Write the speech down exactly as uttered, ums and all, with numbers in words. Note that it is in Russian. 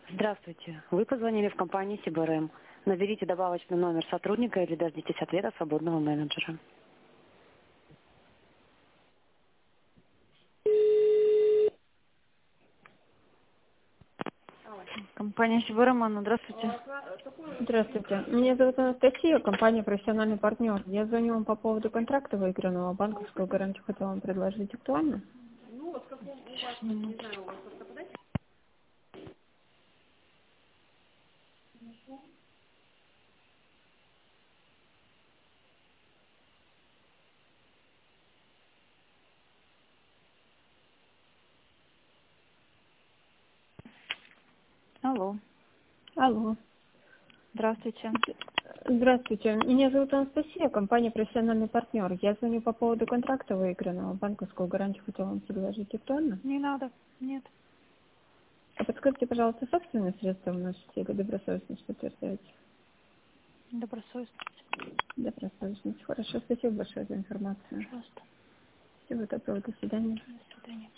Здравствуйте. Вы позвонили в компанию Си Би Ар Эм. Наберите добавочный номер сотрудника или дождитесь ответа свободного менеджера. Компания Си Би Ар Эм, Анна, здравствуйте. Здравствуйте. Меня зовут Анастасия, компания «Профессиональный партнер». Я звоню вам по поводу контракта выигранного. Банковскую гарантию хотела вам предложить. Актуально? Сейчас, минуту. Алло, Алло. здравствуйте. Здравствуйте. Меня зовут Анастасия, компания «Профессиональный партнер». Я звоню по поводу контракта выигранного. Банковскую гарантию хотела вам предложить. Актуально? Не надо, нет. А подскажите, пожалуйста, собственные средства вносите или добросовестность подтверждаете? Добросовестность, Добросовестность. Хорошо. Спасибо большое за информацию. пожалуйста. Всего доброго. До свидания. До свидания.